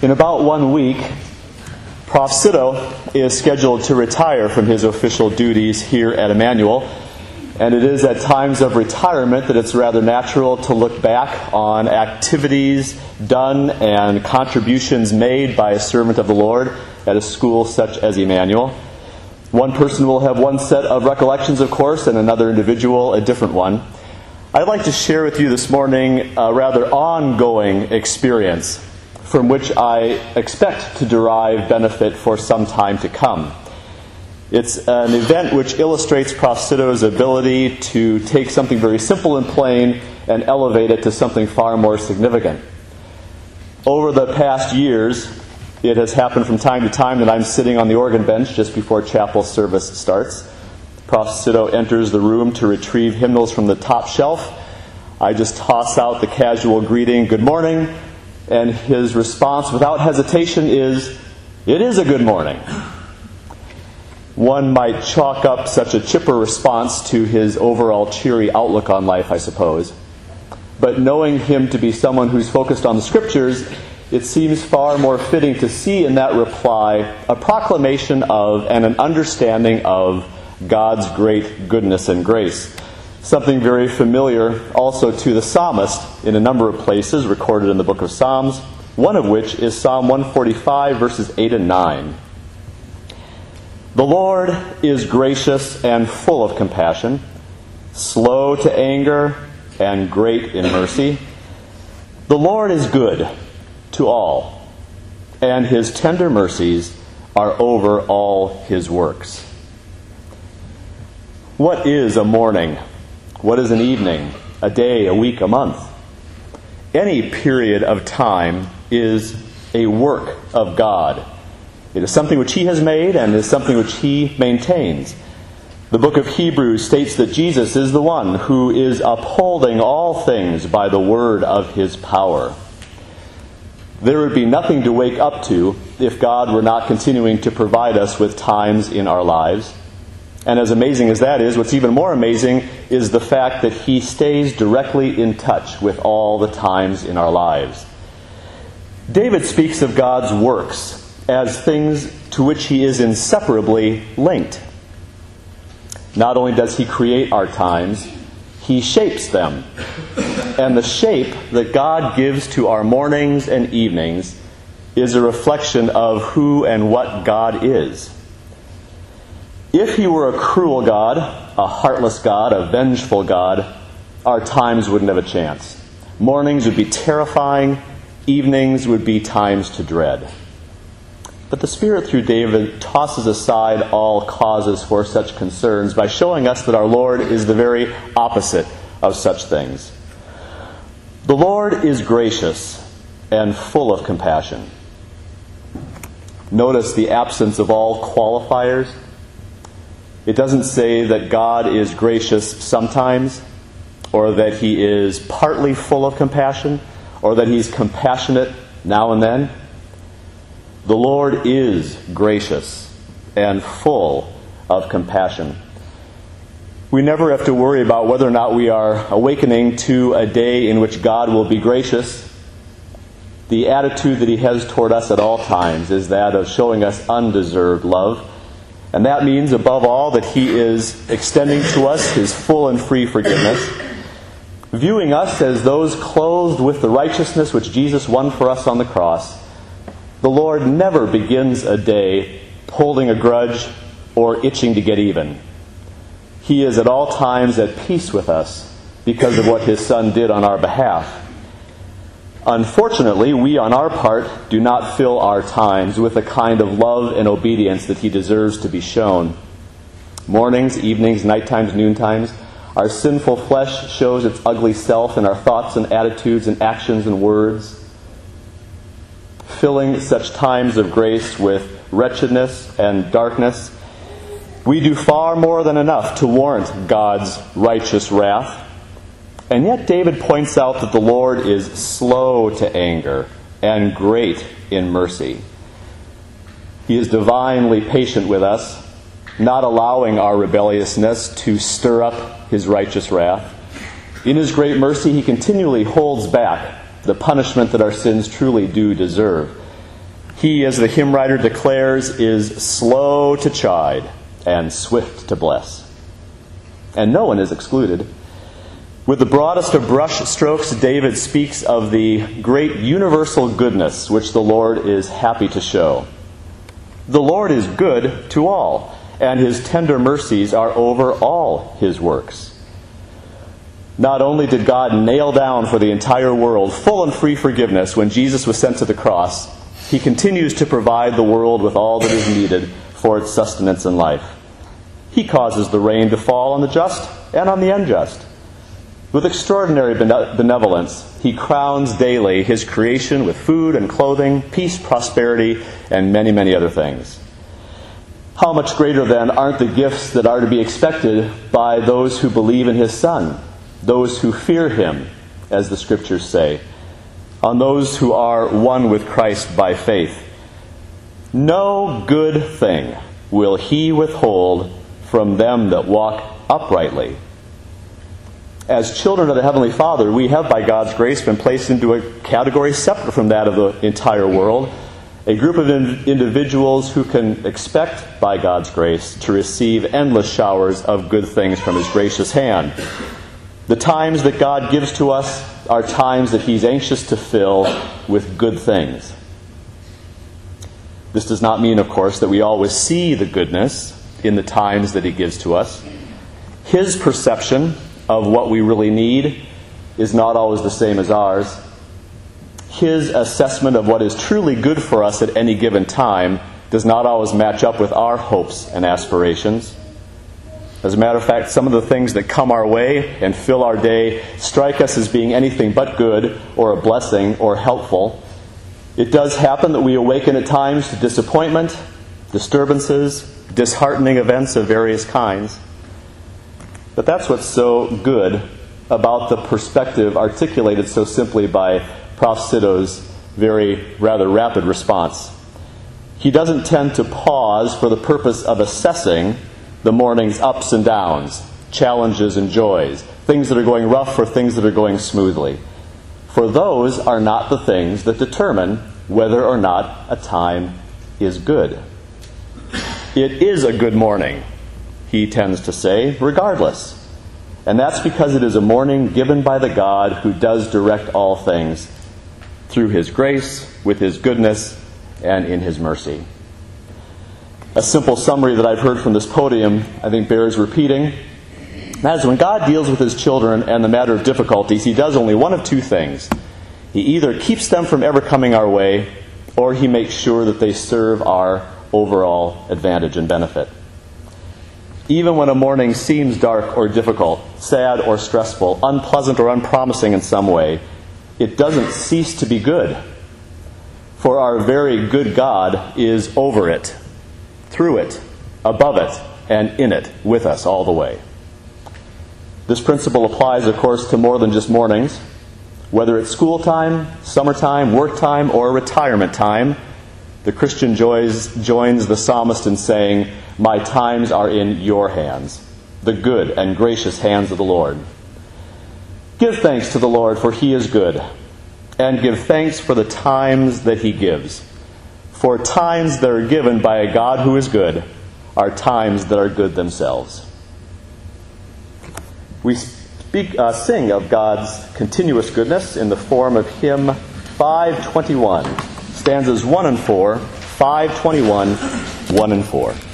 In about 1 week, Prof. Sito is scheduled to retire from his official duties here at Emmanuel, and it is at times of retirement that it's rather natural to look back on activities done and contributions made by a servant of the Lord at a school such as Emmanuel. One person will have one set of recollections, of course, and another individual a different one. I'd like to share with you this morning a rather ongoing experience from which I expect to derive benefit for some time to come. It's an event which illustrates Prof. Sito's ability to take something very simple and plain and elevate it to something far more significant. Over the past years, it has happened from time to time that I'm sitting on the organ bench just before chapel service starts. Prof. Sito enters the room to retrieve hymnals from the top shelf. I just toss out the casual greeting, "Good morning," and his response without hesitation is, "It is a good morning." One might chalk up such a chipper response to his overall cheery outlook on life, I suppose. But knowing him to be someone who's focused on the Scriptures, it seems far more fitting to see in that reply a proclamation of and an understanding of God's great goodness and grace. Something very familiar also to the psalmist in a number of places recorded in the book of Psalms, one of which is Psalm 145, verses 8 and 9. "The Lord is gracious and full of compassion, slow to anger and great in mercy. The Lord is good to all, and His tender mercies are over all His works." What is a morning? What is an evening? A day, a week, a month? Any period of time is a work of God. It is something which He has made and is something which He maintains. The book of Hebrews states that Jesus is the one who is upholding all things by the word of His power. There would be nothing to wake up to if God were not continuing to provide us with times in our lives. And as amazing as that is, what's even more amazing is the fact that He stays directly in touch with all the times in our lives. David speaks of God's works as things to which He is inseparably linked. Not only does He create our times, He shapes them. And the shape that God gives to our mornings and evenings is a reflection of who and what God is. If He were a cruel God, a heartless God, a vengeful God, our times wouldn't have a chance. Mornings would be terrifying, evenings would be times to dread. But the Spirit, through David, tosses aside all causes for such concerns by showing us that our Lord is the very opposite of such things. The Lord is gracious and full of compassion. Notice the absence of all qualifiers. It doesn't say that God is gracious sometimes, or that He is partly full of compassion, or that He's compassionate now and then. The Lord is gracious and full of compassion. We never have to worry about whether or not we are awakening to a day in which God will be gracious. The attitude that He has toward us at all times is that of showing us undeserved love. And that means, above all, that He is extending to us His full and free forgiveness, viewing us as those clothed with the righteousness which Jesus won for us on the cross. The Lord never begins a day holding a grudge or itching to get even. He is at all times at peace with us because of what His Son did on our behalf. Unfortunately, we on our part do not fill our times with the kind of love and obedience that He deserves to be shown. Mornings, evenings, night times, noon times, our sinful flesh shows its ugly self in our thoughts and attitudes and actions and words. Filling such times of grace with wretchedness and darkness, we do far more than enough to warrant God's righteous wrath. And yet David points out that the Lord is slow to anger and great in mercy. He is divinely patient with us, not allowing our rebelliousness to stir up His righteous wrath. In His great mercy, He continually holds back the punishment that our sins truly do deserve. He, as the hymn writer declares, is slow to chide and swift to bless. And no one is excluded. With the broadest of brush strokes, David speaks of the great universal goodness which the Lord is happy to show. The Lord is good to all, and his tender mercies are over all his works. Not only did God nail down for the entire world full and free forgiveness when Jesus was sent to the cross, he continues to provide the world with all that is needed for its sustenance in life. He causes the rain to fall on the just and on the unjust. With extraordinary benevolence, he crowns daily his creation with food and clothing, peace, prosperity, and many, many other things. How much greater, then, aren't the gifts that are to be expected by those who believe in his Son, those who fear him, as the Scriptures say, on those who are one with Christ by faith. No good thing will he withhold from them that walk uprightly. As children of the Heavenly Father, we have, by God's grace, been placed into a category separate from that of the entire world, a group of individuals who can expect, by God's grace, to receive endless showers of good things from his gracious hand. The times that God gives to us are times that he's anxious to fill with good things. This does not mean, of course, that we always see the goodness in the times that he gives to us. His perception of what we really need is not always the same as ours. His assessment of what is truly good for us at any given time does not always match up with our hopes and aspirations. As a matter of fact, some of the things that come our way and fill our day strike us as being anything but good or a blessing or helpful. It does happen that we awaken at times to disappointment, disturbances, disheartening events of various kinds. But that's what's so good about the perspective articulated so simply by Prof. Sitto's very rather rapid response. He doesn't tend to pause for the purpose of assessing the morning's ups and downs, challenges and joys, things that are going rough or things that are going smoothly. For those are not the things that determine whether or not a time is good. It is a good morning, he tends to say, regardless. And that's because it is a morning given by the God who does direct all things through his grace, with his goodness, and in his mercy. A simple summary that I've heard from this podium, I think, bears repeating. That is, when God deals with his children and the matter of difficulties, he does only one of two things. He either keeps them from ever coming our way, or he makes sure that they serve our overall advantage and benefit. Even when a morning seems dark or difficult, sad or stressful, unpleasant or unpromising in some way, it doesn't cease to be good. For our very good God is over it, through it, above it, and in it, with us all the way. This principle applies, of course, to more than just mornings. Whether it's school time, summertime, work time, or retirement time, the Christian joins the psalmist in saying, "My times are in your hands, the good and gracious hands of the Lord." Give thanks to the Lord, for he is good, and give thanks for the times that he gives. For times that are given by a God who is good are times that are good themselves. We sing of God's continuous goodness in the form of hymn 521, stanzas 1 and 4, 521, 1 and 4.